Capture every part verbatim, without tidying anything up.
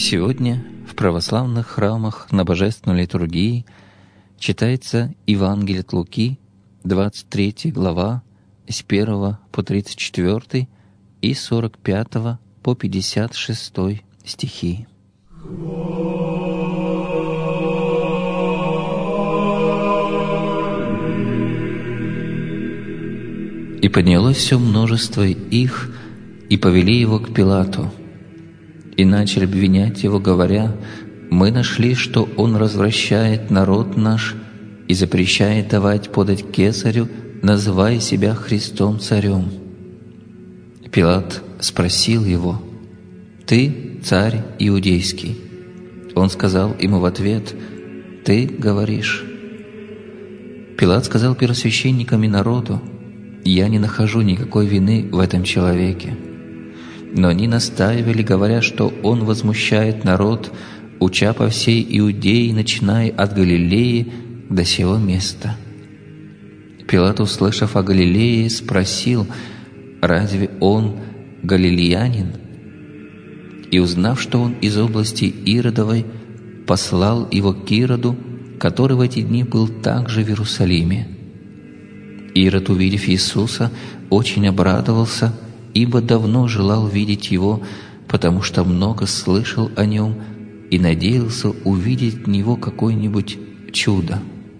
Сегодня в православных храмах на Божественной литургии читается Евангелие от Луки, двадцать третья глава, с первого по тридцать четвёртый и с сорок пятого по пятьдесят шестой стихи. И поднялось все множество их, и повели его к Пилату, и начали обвинять его, говоря: «Мы нашли, что он развращает народ наш и запрещает давать подать кесарю, называя себя Христом царем». Пилат спросил его: «Ты царь иудейский?» Он сказал ему в ответ: «Ты говоришь». Пилат сказал первосвященникам и народу: «Я не нахожу никакой вины в этом человеке». Но они настаивали, говоря, что он возмущает народ, уча по всей Иудее, начиная от Галилеи до сего места. Пилат, услышав о Галилее, спросил: «Разве он галилеянин?» И, узнав, что он из области Иродовой, послал его к Ироду, который в эти дни был также в Иерусалиме. Ирод, увидев Иисуса, очень обрадовался, ибо давно желал видеть Его, потому что много слышал о Нем и надеялся увидеть от Него какое-нибудь чудо.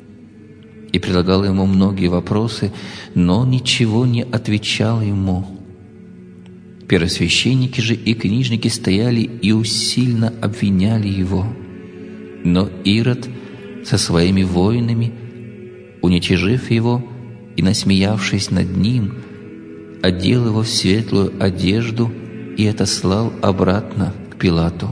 И предлагал Ему многие вопросы, но ничего не отвечал Ему. Первосвященники же и книжники стояли и усильно обвиняли Его. Но Ирод со своими воинами, уничижив Его и насмеявшись над Ним, одел его в светлую одежду и отослал обратно к Пилату.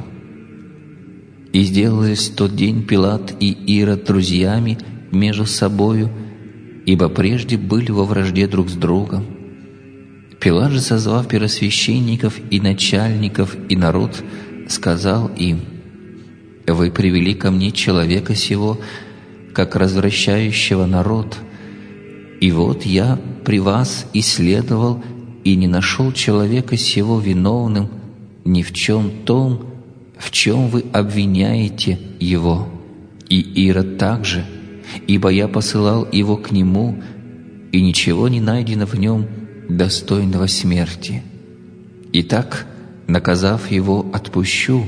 И сделались в тот день Пилат и Ирод друзьями между собою, ибо прежде были во вражде друг с другом. Пилат же, созвав первосвященников и начальников и народ, сказал им: «Вы привели ко мне человека сего, как развращающего народ, и вот я при вас исследовал и не нашел человека сего виновным ни в чем том, в чем вы обвиняете его, и Ирод также, ибо я посылал его к нему, и ничего не найдено в нем достойного смерти. Итак, наказав его, отпущу,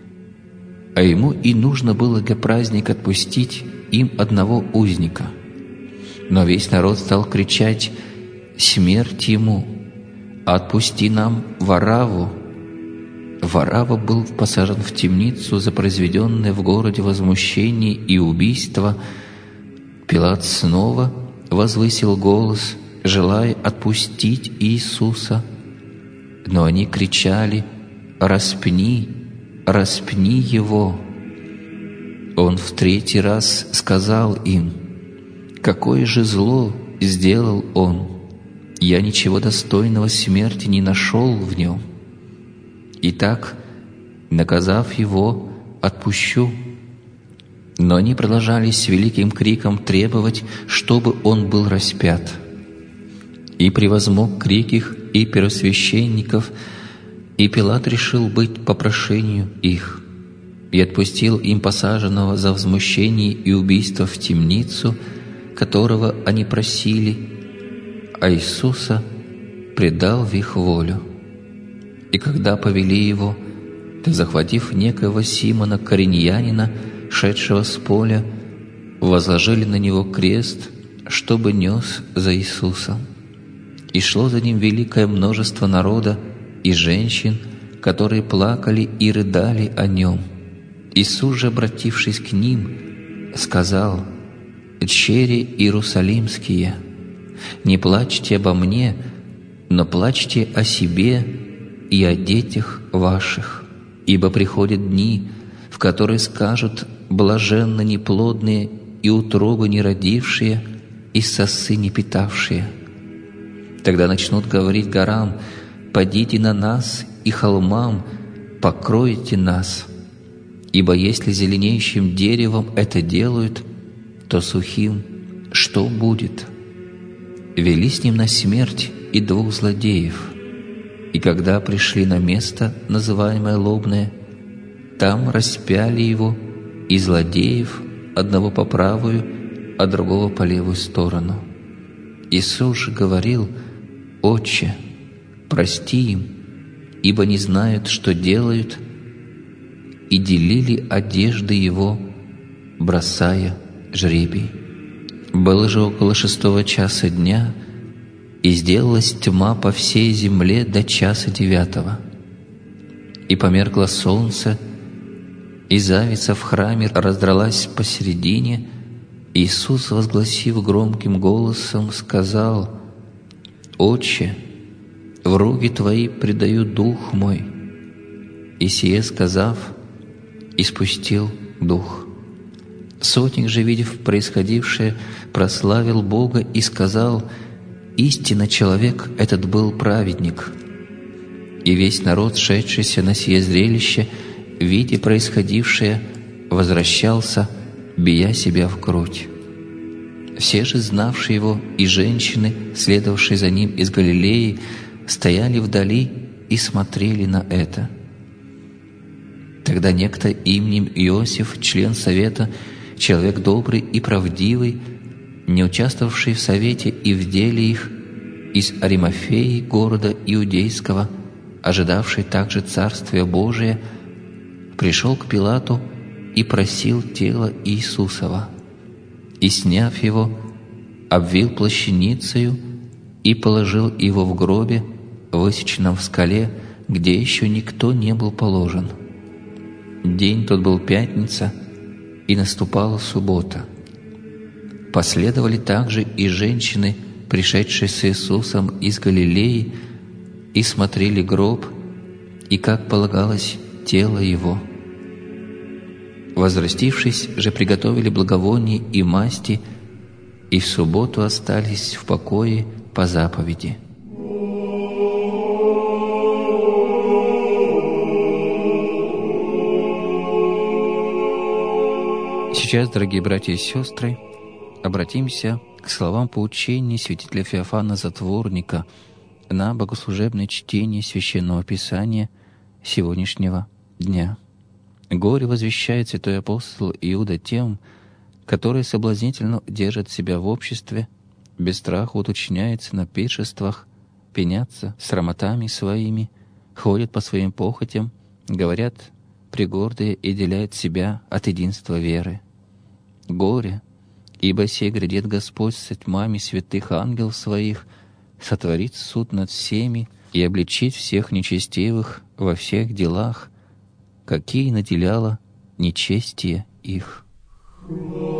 а ему и нужно было для праздника отпустить им одного узника». Но весь народ стал кричать: «Смерть ему! Отпусти нам Варавву!» Варавва был посажен в темницу за произведенное в городе возмущение и убийство. Пилат снова возвысил голос, желая отпустить Иисуса. Но они кричали: «Распни, распни его!» Он в третий раз сказал им: «Какое же зло сделал он! Я ничего достойного смерти не нашел в нем. Итак, наказав его, отпущу». Но они продолжали с великим криком требовать, чтобы он был распят. И превозмог крик их и первосвященников, и Пилат решил быть по прошению их, и отпустил им посаженного за возмущение и убийство в темницу, которого они просили, а Иисуса предал в их волю. И когда повели его, то, захватив некоего Симона Кориньянина, шедшего с поля, возложили на него крест, чтобы нес за Иисусом. И шло за ним великое множество народа и женщин, которые плакали и рыдали о нем. Иисус же, обратившись к ним, сказал: «Дщери иерусалимские, не плачьте обо мне, но плачьте о себе и о детях ваших, ибо приходят дни, в которые скажут: блаженны неплодные и утробы не родившие, и сосы не питавшие. Тогда начнут говорить горам: падите на нас, и холмам: покройте нас. Ибо если зеленеющим деревом это делают, то сухим что будет? Вели с ним на смерть и двух злодеев. И когда пришли на место, называемое Лобное, там распяли его, и злодеев, одного по правую, а другого по левую сторону. Иисус же говорил: «Отче, прости им, ибо не знают, что делают», и делили одежды его, бросая жребий. Было же около шестого часа дня, и сделалась тьма по всей земле до часа девятого. И померкло солнце, и завеса в храме раздралась посередине. Иисус, возгласив громким голосом, сказал: «Отче, в руки Твои предаю дух мой». И сие сказав, испустил дух. Сотник же, видев происходившее, прославил Бога и сказал: «Истинно человек этот был праведник». И весь народ, шедшийся на сие зрелище, видя происходившее, возвращался, бия себя в грудь. Все же, знавшие его, и женщины, следовавшие за ним из Галилеи, стояли вдали и смотрели на это. Тогда некто именем Иосиф, член совета, человек добрый и правдивый, не участвовавший в совете и в деле их, из Аримафеи, города Иудейского, ожидавший также Царствия Божия, пришел к Пилату и просил тело Иисусова, и, сняв его, обвил плащаницею и положил его в гробе, высеченном в скале, где еще никто не был положен. День тот был пятница, и наступала суббота. Последовали также и женщины, пришедшие с Иисусом из Галилеи, и смотрели гроб, и, как полагалось, тело Его. Возвратившись же, приготовили благовония и масти, и в субботу остались в покое по заповеди. Сейчас, дорогие братья и сестры, обратимся к словам поучения святителя Феофана Затворника на богослужебное чтение Священного Писания сегодняшнего дня. Горе возвещает святой апостол Иуда тем, которые соблазнительно держат себя в обществе, без страха уточняются на пиршествах, пенятся срамотами своими, ходят по своим похотям, говорят пригордые и деляют себя от единства веры. Горе, ибо сей грядет Господь со тьмами святых ангелов своих, сотворит суд над всеми и обличит всех нечестивых во всех делах, какие наделяло нечестие их».